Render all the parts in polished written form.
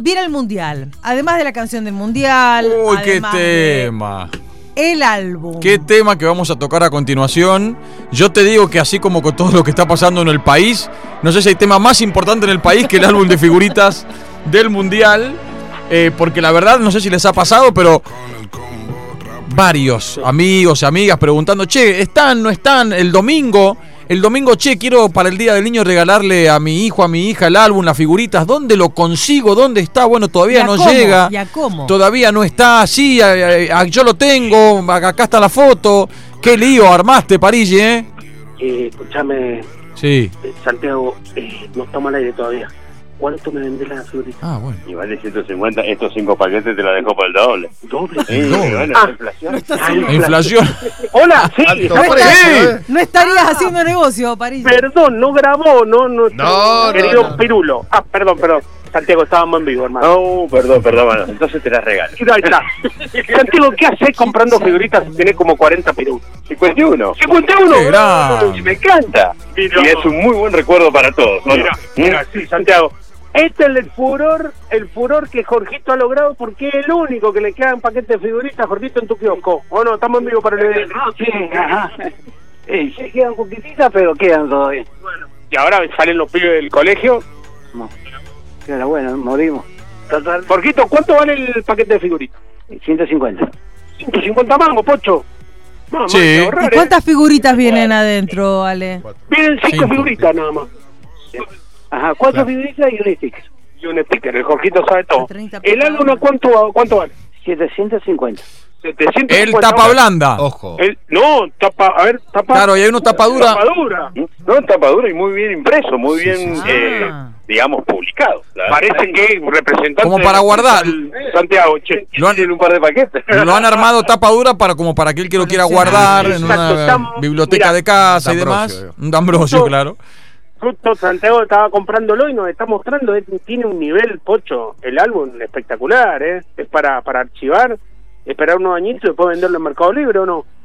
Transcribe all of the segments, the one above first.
viene el Mundial. Además de la canción del Mundial. Uy, qué además tema. El álbum. Qué tema que vamos a tocar a continuación. Yo te digo que así como con todo lo que está pasando en el país, no sé si hay tema más importante en el país que el álbum de figuritas del Mundial. Porque la verdad, no sé si les ha pasado, pero varios amigos y amigas preguntando, che, ¿están, no están? El domingo, che, quiero para el Día del Niño regalarle a mi hijo, a mi hija el álbum, las figuritas. ¿Dónde lo consigo? ¿Dónde está? Bueno, todavía no llega. ¿Y a cómo? Todavía no está. Sí, yo lo tengo. Acá está la foto. Qué lío armaste, Parigi, ¿eh? Escúchame, Sí. Santiago, no estamos al aire todavía. ¿Cuánto me vendés la figurita? Ah, bueno. Y vale 150, estos 5 paquetes te la dejo por el doble. ¿Doble? Sí, doble. bueno, Ah, inflación. Inflación. Hola, sí. No estarías haciendo negocio, París. Perdón, no grabó, no, querido no. Pirulo. Ah, perdón. Santiago, estábamos en vivo, hermano. No, perdón, bueno, entonces te las regalo. Ahí está. Santiago, ¿qué haces comprando figuritas si tenés como 40 pirulos? 51. ¡51! Qué grande. Me encanta. Mira. Y es un muy buen recuerdo para todos, ¿no? Mira, sí, Santiago. Este es el furor que Jorgito ha logrado porque es el único que le queda un paquete de figuritas, Jorgito, en tu kiosco. ¿O no? Estamos en vivo para el... Sí, ajá. Sí, quedan poquititas, pero quedan todavía. Bueno, y ahora salen los pibes del colegio. No. Pero bueno, morimos. Total, Jorgito, ¿cuánto vale el paquete de figuritas? 150. 150 mangos, Pocho. Mamá, Sí. hay que ahorrar, ¿Y cuántas figuritas vienen adentro, Ale? Vienen 5 Cinco. figuritas nada más. Ajá, 4 figuritas y un sticker. Y un sticker, el Jorgito sabe todo. 30 ¿El álbum a cuánto vale? 750. 750. El tapa blanda. Ojo. No, tapa, a ver, tapa. Claro, y hay uno tapadura. Tapadura. No, en tapadura y muy bien impreso, muy bien, sí. digamos, publicado. Parece que representante... Como para guardar. Santiago, che. Lo han, Tiene un par de paquetes. lo han armado tapadura como para aquel que lo quiera guardar en Exacto, una está- biblioteca mira, de casa y D'Ambrosio, demás. Un D'Ambrosio, claro. Justo Santiago estaba comprándolo y nos está mostrando, tiene un nivel, Pocho, el álbum espectacular, ¿eh? Es para archivar, esperar unos añitos y después venderlo en Mercado Libre, ¿o no?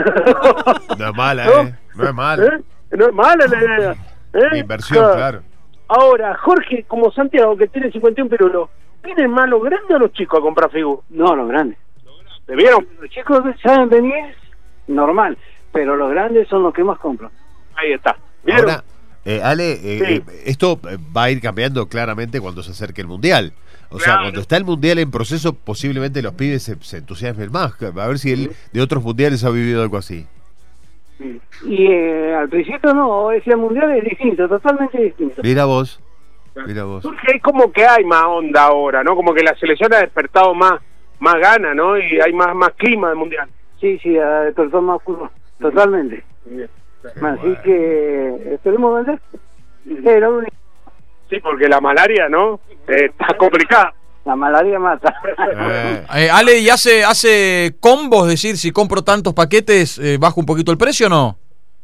No es mala, ¿No? No es mala. ¿Eh? No es mala la idea. ¿Eh? Inversión, claro. Ahora, Jorge, como Santiago, que tiene 51 pirulos, ¿vienen más los grandes o los chicos a comprar figuras? No, los grandes. ¿Te vieron? Los chicos que saben venir, normal. Pero los grandes son los que más compran. Ahí está. ¿Vieron? Ahora, Ale, Sí. esto va a ir cambiando claramente cuando se acerque el Mundial. O sea, Claro. cuando está el Mundial en proceso, posiblemente los pibes se entusiasmen más. A ver si él de otros mundiales ha vivido algo así. Y al principio no, ese mundial es distinto, totalmente distinto. Mira vos. Mira vos. Porque es como que hay más onda ahora, ¿no? Como que la selección ha despertado más gana, ¿no? Y hay más clima de mundial. Sí, despertó más fútbol, totalmente. Así que esperemos vender. Pero Sí, porque la malaria, ¿no? Está complicada. la malaria mata. Ale, ¿y hace combos? Es decir, si compro tantos paquetes, ¿bajo un poquito el precio o no?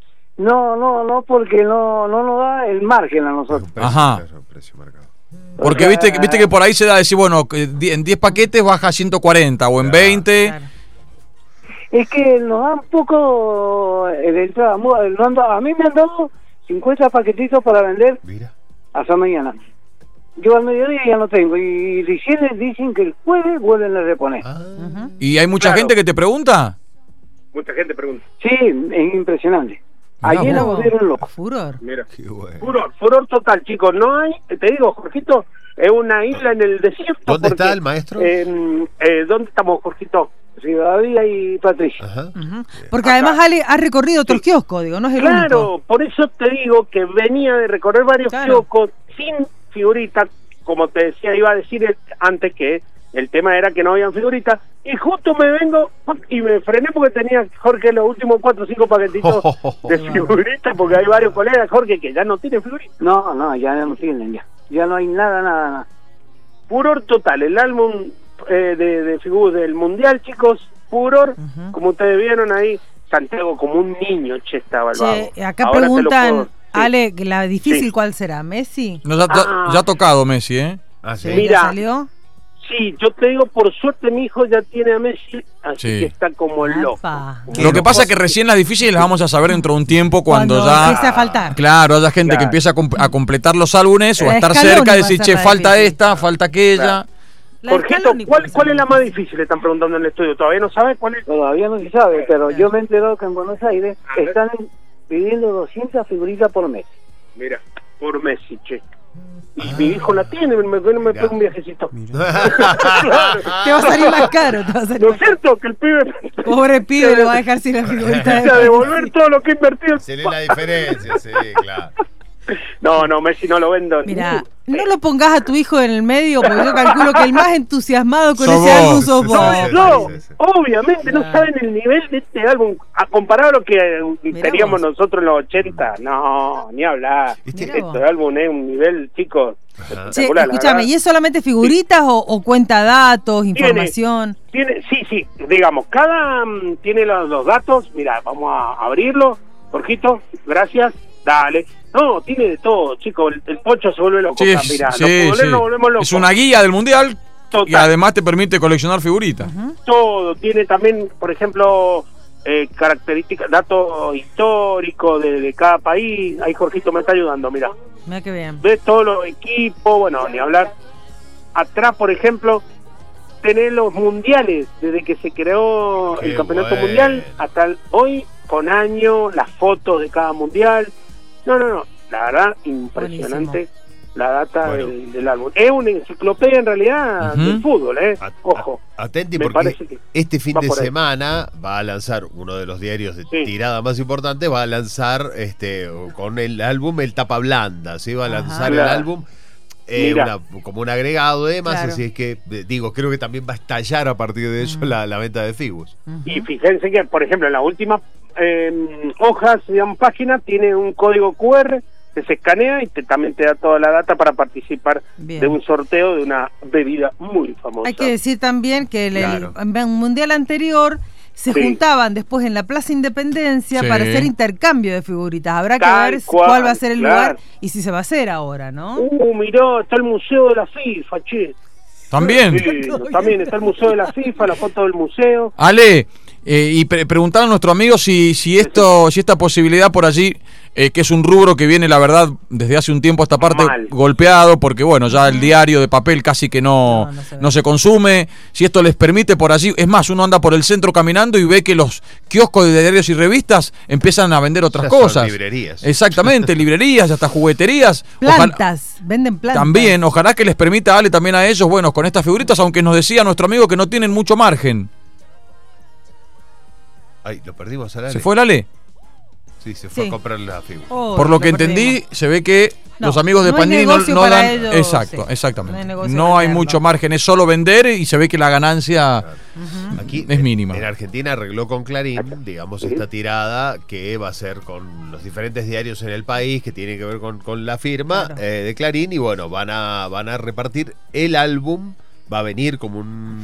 No, porque no nos da el margen a nosotros. Ajá. Precio marcado. Porque viste que por ahí se da decir, bueno, en 10 paquetes baja a 140 o en 20. Claro. Es que nos dan poco de entrada. A mí me han dado 50 paquetitos para vender Mira. hasta mañana. Yo al mediodía ya no tengo. Y recién dicen que el jueves vuelven a reponer. Ujú. ¿Y hay mucha Claro. gente que te pregunta? Mucha gente pregunta. Sí, es impresionante. Mirá Ayer nos vos. volvieron locos. Furor. Mira. Qué bueno. Furor total, chicos. No hay, te digo, Jorgito, es una isla en el desierto. ¿Dónde porque, está el maestro? ¿Dónde estamos, Jorgito? Rivadavia y Patricia. Ajá. Ujú. Porque además Ale ha recorrido otros kioscos, digo, no es el único. Claro, por eso te digo que venía de recorrer varios Claro. kioscos sin figuritas, como te decía, iba a decir antes que el tema era que no habían figuritas, y justo me vengo y me frené porque tenía, Jorge, los últimos 4 o 5 paquetitos de figuritas, porque hay varios colegas, Jorge, que ya no tienen figuritas. No, ya no tienen ya. Ya no hay nada. Furor total, el álbum de figuras del Mundial, chicos, furor, Ujú. como ustedes vieron ahí, Santiago como un niño, estaba el vago. Che, acá Ahora te lo preguntan, puedo- sí. Ale, la difícil Sí. ¿cuál será? ¿Messi? No, ya ha tocado Messi, ¿eh? Ah, sí. Sí, Mira. ¿ya salió? Sí, yo te digo, por suerte mi hijo ya tiene a Messi, así Sí. que está como el loco. Apa. Lo que pasa es que recién las difíciles las vamos a saber dentro de un tiempo cuando ya... empiece a faltar. Claro, haya gente que Claro. empieza a completar los álbumes o a La estar Scaloni cerca va y a decir, ser che, la falta difícil. esta, falta aquella. Claro. La Jorgito, Scaloni ¿cuál puede ser es la más difícil? Le están preguntando en el estudio. ¿Todavía no sabe cuál es? Todavía no se sabe, pero yo me he enterado que en Buenos Aires están pidiendo 200 figuritas por mes. Mira, por Messi, che. Y mi hijo la tiene, me pega un viajecito. Claro. Te va a salir más caro. Te va a salir ¿No más es cierto que el pibe... caro. Pobre pibe, lo va a dejar sin la figurita. a devolver todo lo que ha invertido? Se lee la diferencia, sí, claro. No, Messi no lo vendo. Mira, no lo pongas a tu hijo en el medio, porque yo calculo que el más entusiasmado con Sos ese vos. álbum sos vos. No, Sí, sí. obviamente no saben el nivel de este álbum. A comparado a lo que Mirá teníamos vos. nosotros en los 80, no, ni hablar. Mirá Este vos. álbum es un nivel, chicos, Che, espectacular. la escúchame, verdad. ¿y es solamente figuritas o cuenta datos, información? Sí, digamos, cada tiene los datos. Mira, vamos a abrirlo. Jorgito, gracias, dale. No, tiene de todo, chicos. El Pocho se vuelve loco. Sí, acá, mirá, sí, los futboleros sí. nos volvemos locos. Es una guía del Mundial y Total. además te permite coleccionar figuritas. Todo. Tiene también, por ejemplo, características, datos históricos de cada país. Ahí Jorgito me está ayudando, mira. Mira qué bien. Ves todos los equipos, bueno, ni hablar. Atrás, por ejemplo, tenés los mundiales, desde que se creó Qué el campeonato bueno. mundial hasta hoy, con años, las fotos de cada mundial. No, la verdad, impresionante. Buenísimo. La data Bueno. del álbum. Es una enciclopedia en realidad Ujú. del fútbol, Ojo. Atenti Me porque parece que este fin va de por ahí. semana va a lanzar uno de los diarios de Sí. tirada más importante, va a lanzar con el álbum El Tapa Blanda, ¿sí? Va a Ajá. lanzar el Claro. álbum Mira. como un agregado de más, Claro. así es que digo, creo que también va a estallar a partir de eso la venta de Figus. Y fíjense que, por ejemplo, en la última hojas, digamos, página, tiene un código QR que se escanea y también te da toda la data para participar Bien. de un sorteo de una bebida muy famosa. Hay que decir también que Claro. en un mundial anterior se Sí. juntaban después en la Plaza Independencia Sí. para hacer intercambio de figuritas. Habrá que Tal ver cual, cuál va a ser el claro. lugar y si se va a hacer ahora, ¿no? Mirá, está el Museo de la FIFA, che. También. Sí, también está el Museo de la FIFA, la foto del museo. Ale, y preguntar a nuestro amigo si esta posibilidad por allí, que es un rubro que viene, la verdad, desde hace un tiempo a esta parte Mal. golpeado, porque bueno, ya el diario de papel casi que no se consume, si esto les permite por allí, es más, uno anda por el centro caminando y ve que los kioscos de diarios y revistas empiezan a vender otras Ya son cosas. librerías. Exactamente, librerías, hasta jugueterías. Plantas, venden plantas. También, ojalá que les permita, Ale, también a ellos, bueno, con estas figuritas, aunque nos decía nuestro amigo que no tienen mucho margen. Ay, lo perdimos al Ale. ¿Se fue el Ale? Sí, se fue Sí. a comprar la Figus. Oh, Por lo que lo perdimos. entendí, se ve que No, los amigos de no hay Panini negocio no para dan. ellos, Exacto, sí. exactamente. No hay negocio No hay venderlo. mucho margen, es solo vender y se ve que la ganancia Aquí es mínima. En Argentina arregló con Clarín, digamos, esta tirada que va a ser con los diferentes diarios en el país que tiene que ver con la firma Claro. de Clarín y bueno, van a repartir el álbum, va a venir como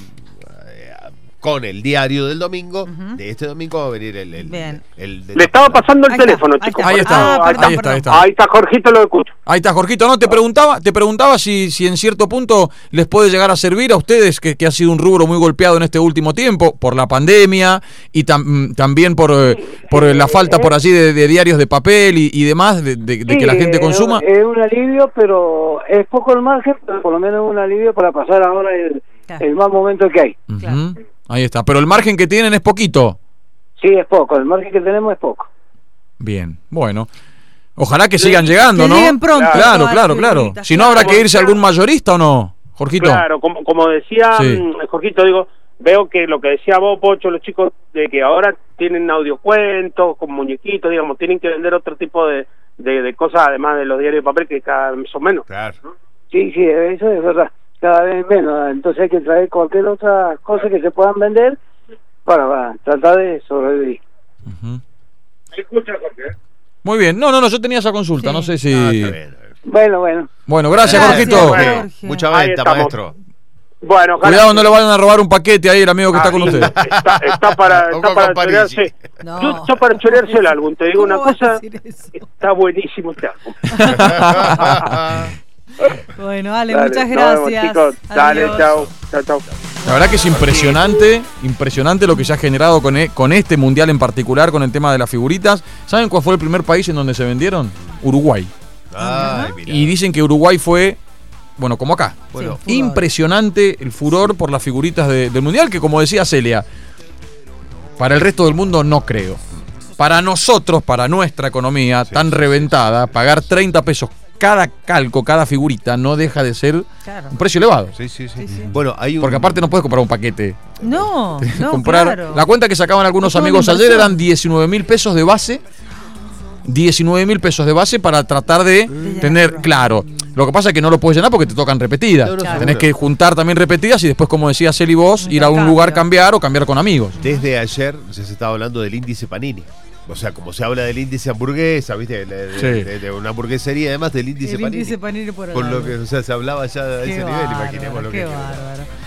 con el diario del domingo, de este domingo va a venir el Bien. Le estaba pasando el Ahí está, teléfono, ahí chicos. está. Ahí por está, eso- Ah, perdón, ahí está, ahí perdón. está. Ahí está, Jorgito, lo escucho. Ahí está, Jorgito, no, te preguntaba si en cierto punto les puede llegar a servir a ustedes, que ha sido un rubro muy golpeado en este último tiempo, por la pandemia y también por la falta por allí de diarios de papel y demás, de que la gente consuma. Es un alivio, pero es poco el margen, pero por lo menos es un alivio para pasar ahora el mal momento que hay. Ujú. Claro. Ahí está, pero el margen que tienen es poquito. Sí, es poco, el margen que tenemos es poco. Bien, bueno. Ojalá que sigan llegando, Que ¿no? lleguen pronto Claro, todas claro, las claro. figuritas, Si no, habrá claro. que irse a algún mayorista o no, Jorgito. Claro, como decía Sí. Jorgito, digo, veo que lo que decía vos, Pocho, los chicos, de que ahora tienen audiocuentos con muñequitos, digamos, tienen que vender otro tipo de cosas, además de los diarios de papel, que cada vez son menos. Claro. Sí, eso es verdad, cada vez menos, entonces hay que traer cualquier otra cosa que se puedan vender para tratar de sobrevivir. Ujú. Escucha, Jorge. Muy bien. No, yo tenía esa consulta, Sí. no sé si... Ah, está bien. Bueno. Bueno, gracias, Gracias, Jorgito. Jorge. Jorge. Mucha Ahí venta, estamos. maestro. Bueno, ojalá. Cuidado, no le vayan a robar un paquete ahí el amigo que está con usted. Está para Ojo con Parisi. chorearse. No. Está para chorearse el álbum, te digo ¿Cómo una vas a cosa, decir eso? está buenísimo este álbum. Bueno, Ale, Dale, muchas nos vemos, gracias. chicos. Dale, Adiós. chao. Chao, chao. La verdad que es impresionante lo que se ha generado con este mundial en particular, con el tema de las figuritas. ¿Saben cuál fue el primer país en donde se vendieron? Uruguay. Ay, mirá. Y dicen que Uruguay fue, bueno, como acá. Bueno, Sí. Impresionante el furor por las figuritas del mundial, que como decía Celia, para el resto del mundo no creo. Para nosotros, para nuestra economía tan reventada, pagar 30 pesos cada calco, cada figurita, no deja de ser Claro. un precio elevado. sí, sí, sí. Sí, sí. Bueno, hay un... Porque aparte no puedes comprar un paquete. No, no, Comprar claro. la cuenta que sacaban algunos Es toda amigos una ayer inversión. eran 19.000 pesos de base. 19.000 pesos de base para tratar de tener, claro. Lo que pasa es que no lo puedes llenar porque te tocan repetidas. No, no, Claro. Tenés seguro. que juntar también repetidas y después, como decía Celi vos, ir a un Intercambio. lugar cambiar o cambiar con amigos. Desde ayer ya se estaba hablando del índice Panini. O sea, como se habla del índice hamburguesa, ¿viste? Sí. De una hamburguesería, además del índice El Panini. índice Panini por Con lo al que, lado. o sea, se hablaba ya de Qué ese nivel, bárbaro, imaginemos lo qué que bárbaro.